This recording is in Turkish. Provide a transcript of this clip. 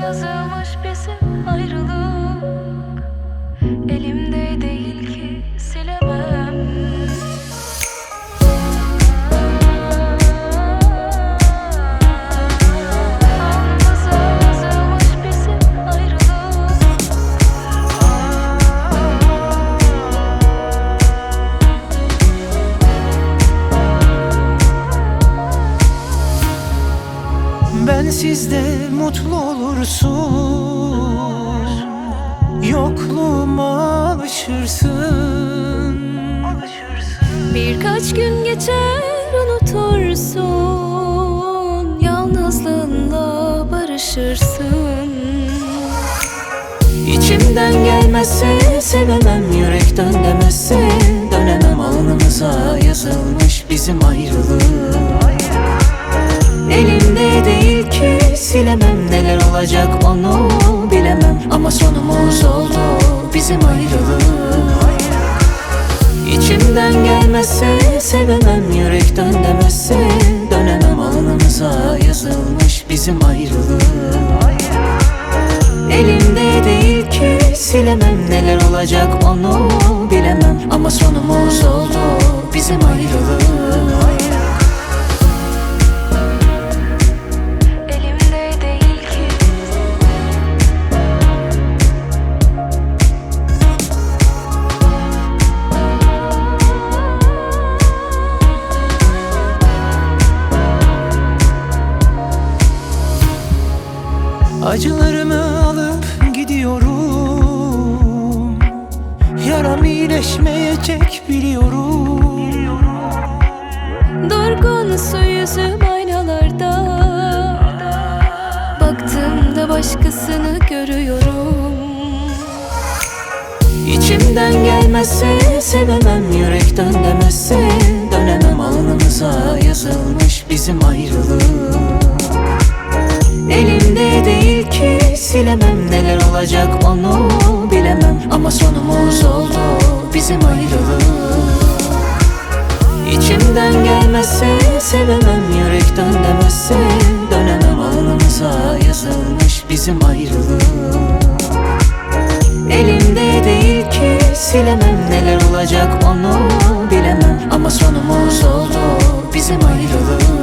yazılmış bizim ayrılık. Elimde değil ki silemem. Alnımıza yazılmış bizim ayrılık. Bensiz de mutlu olursun, yokluğuma alışırsın. Birkaç gün geçer unutursun, yalnızlığınla barışırsın. İçimden gelmezse sevemem, yürekten demezse dönemem. Alnımıza yazılmış bizim ayrılık. Elimde değil ki silemem, neler olacak onu bilemem. Ama sonumuz oldu bizim ayrılık. İçimden gelmezse sevemem, yürekten demezse dönemem. Alnımıza yazılmış bizim ayrılık. Elimde değil ki silemem, neler olacak onu bilemem. Ama sonumuz oldu bizim ayrılık. Elimde değil ki. Acılarımı alıp gidiyorum, yaram iyileşmeyecek biliyorum. Durgun su yüzüm aynalarda, baktığımda başkasını görüyorum. İçimden gelmezse sevemem, yürekten demezse dönemem. Alnımıza yazılmış bizim ayrılık. Elimde değil ki silemem, neler olacak onu bilemem. Ama sonumuz oldu bizim ayrılık. İçimden gelmezse sevemem, yürekten demezse dönemem. Alnımıza yazılmış bizim ayrılık. Elimde değil ki silemem, neler olacak onu bilemem. Ama sonumuz oldu bizim ayrılık.